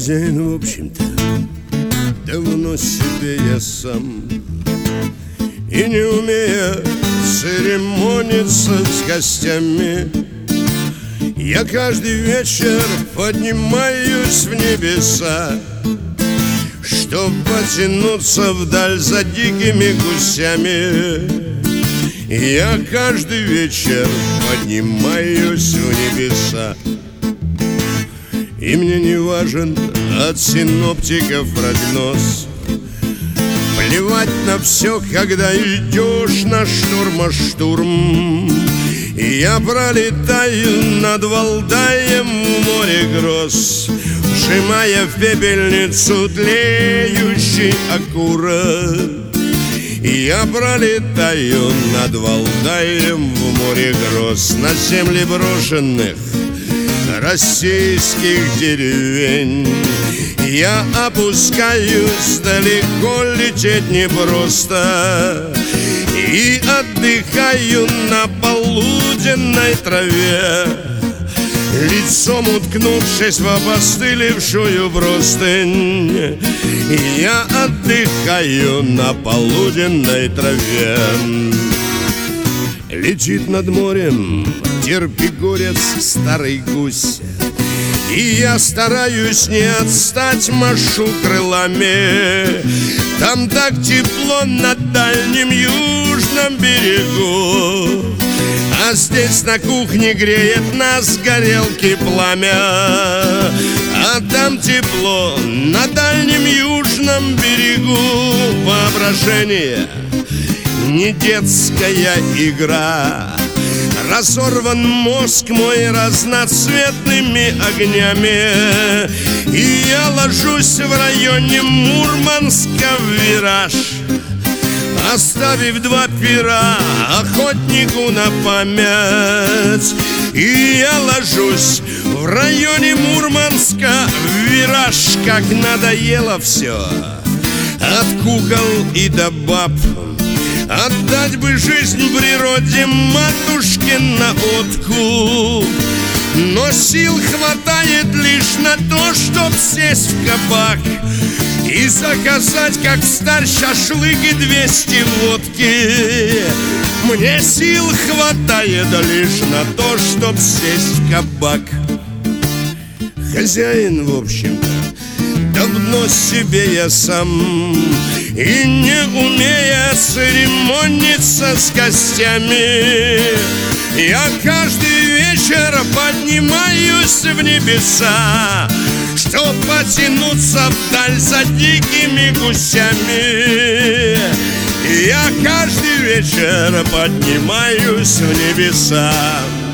Хозяин, в общем-то, давно себе я сам. И не умея церемониться с гостями, я каждый вечер поднимаюсь в небеса, чтоб потянуться вдаль за дикими гусями. Я каждый вечер поднимаюсь в небеса, и мне не важен от синоптиков прогноз. Плевать на все, когда идешь на штурм, а штурм. И я пролетаю над Валдаем в море гроз, вжимая в пепельницу тлеющий окурок. И я пролетаю над Валдаем в море гроз, на земли брошенных российских деревень. Я опускаюсь, далеко лететь непросто, и отдыхаю на полуденной траве, лицом уткнувшись в опостылевшую простынь. Я отдыхаю на полуденной траве. Летит над морем терпигорец старый гусь, и я стараюсь не отстать, машу крылами. Там так тепло на дальнем южном берегу, а здесь на кухне греет нас горелки пламя. А там тепло на дальнем южном берегу. Воображение не детская игра. Разорван мозг мой разноцветными огнями, и я ложусь в районе Мурманска в вираж, оставив 2 пера охотнику на память. И я ложусь в районе Мурманска в вираж, как надоело все, от кукол и до баб. Отдать бы жизнь природе матушке на откуп, но сил хватает лишь на то, чтоб сесть в кабак и заказать, как встарь, шашлык и 200 водки. Мне сил хватает лишь на то, чтоб сесть в кабак. Хозяин, в общем-то, давно себе я сам, и не умея церемониться с гостями, я каждый вечер поднимаюсь в небеса, чтоб потянуться вдаль за дикими гусями. Я каждый вечер поднимаюсь в небеса.